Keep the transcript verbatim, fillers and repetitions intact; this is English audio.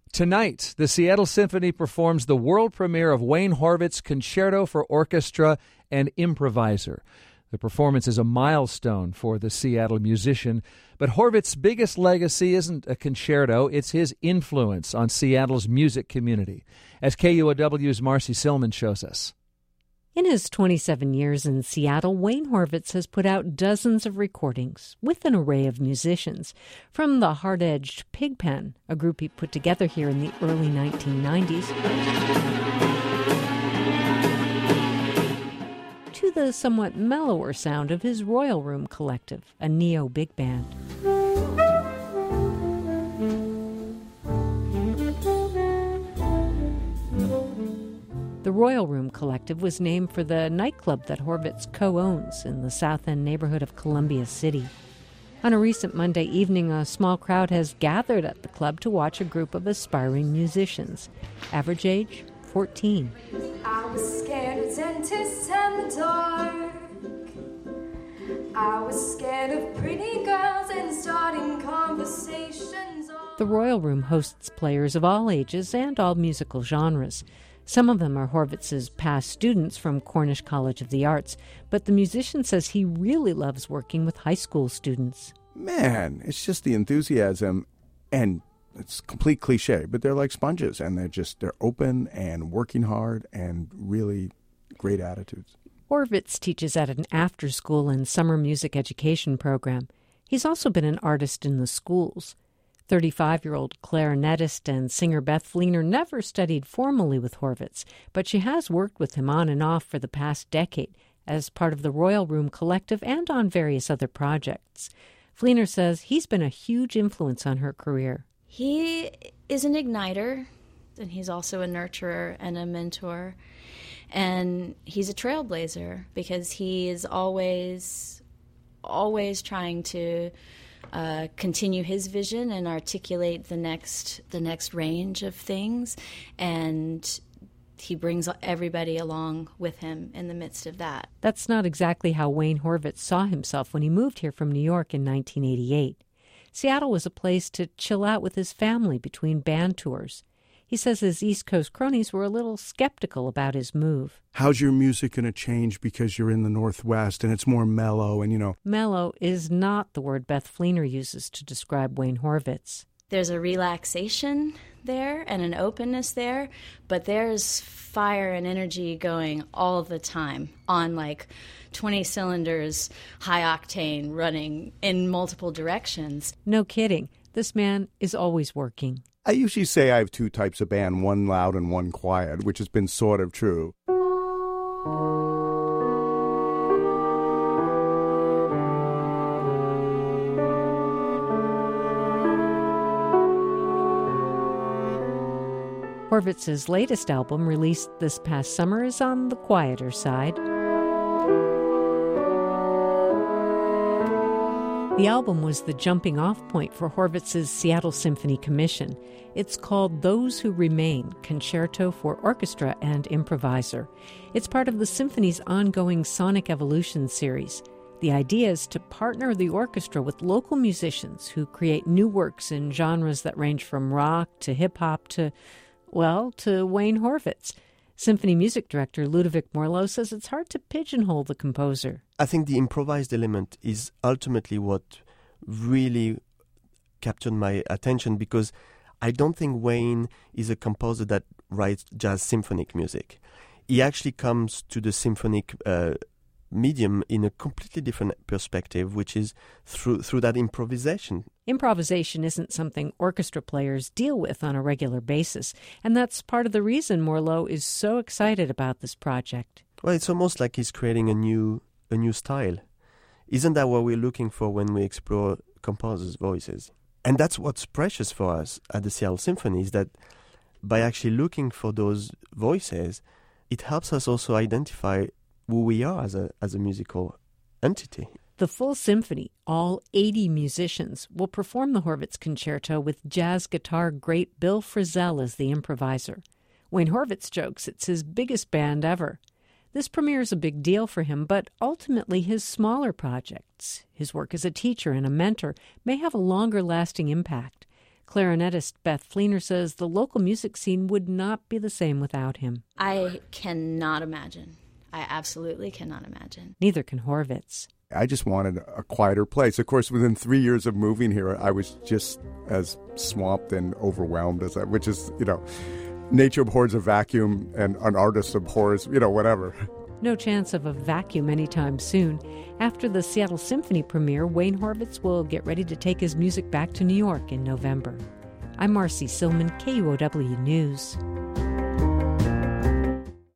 Tonight, the Seattle Symphony performs the world premiere of Wayne Horvitz' Concerto for Orchestra and Improviser. The performance is a milestone for the Seattle musician, but Horvitz's biggest legacy isn't a concerto, it's his influence on Seattle's music community, as K U O W's Marcy Silman shows us. In his twenty-seven years in Seattle, Wayne Horvitz has put out dozens of recordings with an array of musicians. From the Hard-Edged Pigpen, a group he put together here in the early nineteen nineties, to the somewhat mellower sound of his Royal Room Collective, a neo-big band. The Royal Room Collective was named for the nightclub that Horvitz co-owns in the South End neighborhood of Columbia City. On a recent Monday evening, a small crowd has gathered at the club to watch a group of aspiring musicians. Average age, fourteen. I was scared of dentists and the dark. I was scared of pretty girls and starting conversations. The Royal Room hosts players of all ages and all musical genres. Some of them are Horvitz's past students from Cornish College of the Arts, but the musician says he really loves working with high school students. Man, it's just the enthusiasm, and it's complete cliche, but they're like sponges, and they're just, they're open and working hard and really great attitudes. Horvitz teaches at an after-school and summer music education program. He's also been an artist in the schools. thirty-five-year-old clarinetist and singer Beth Fleener never studied formally with Horvitz, but she has worked with him on and off for the past decade as part of the Royal Room Collective and on various other projects. Fleener says he's been a huge influence on her career. He is an igniter, and he's also a nurturer and a mentor, and he's a trailblazer because he is always, always trying to Uh, continue his vision and articulate the next the next range of things, and he brings everybody along with him in the midst of that. That's not exactly how Wayne Horvitz saw himself when he moved here from New York in nineteen eighty-eight. Seattle was a place to chill out with his family between band tours. He says his East Coast cronies were a little skeptical about his move. How's your music going to change because you're in the Northwest and it's more mellow and, you know... Mellow is not the word Beth Fleener uses to describe Wayne Horvitz. There's a relaxation there and an openness there, but there's fire and energy going all the time on like twenty cylinders, high octane, running in multiple directions. No kidding. This man is always working. I usually say I have two types of band, one loud and one quiet, which has been sort of true. Horvitz's latest album, released this past summer, is on the quieter side. The album was the jumping-off point for Horvitz's Seattle Symphony Commission. It's called Those Who Remain, Concerto for Orchestra and Improviser. It's part of the symphony's ongoing Sonic Evolution series. The idea is to partner the orchestra with local musicians who create new works in genres that range from rock to hip-hop to, well, to Wayne Horvitz. Symphony music director Ludovic Morleau says it's hard to pigeonhole the composer. I think the improvised element is ultimately what really captured my attention, because I don't think Wayne is a composer that writes jazz symphonic music. He actually comes to the symphonic uh, medium in a completely different perspective, which is through through that improvisation. Improvisation isn't something orchestra players deal with on a regular basis, and that's part of the reason Morleau is so excited about this project. Well, it's almost like he's creating a new a new style. Isn't that what we're looking for when we explore composers' voices? And that's what's precious for us at the Seattle Symphony, is that by actually looking for those voices, it helps us also identify who we are as a as a musical entity. The full symphony, all eighty musicians, will perform the Horvitz Concerto with jazz guitar great Bill Frisell as the improviser. Wayne Horvitz jokes it's his biggest band ever. This premiere is a big deal for him, but ultimately his smaller projects, his work as a teacher and a mentor, may have a longer-lasting impact. Clarinetist Beth Fleener says the local music scene would not be the same without him. I cannot imagine. I absolutely cannot imagine. Neither can Horvitz. I just wanted a quieter place. Of course, within three years of moving here, I was just as swamped and overwhelmed as I, which is, you know, nature abhors a vacuum and an artist abhors, you know, whatever. No chance of a vacuum anytime soon. After the Seattle Symphony premiere, Wayne Horvitz will get ready to take his music back to New York in November. I'm Marcy Silman, K U O W News.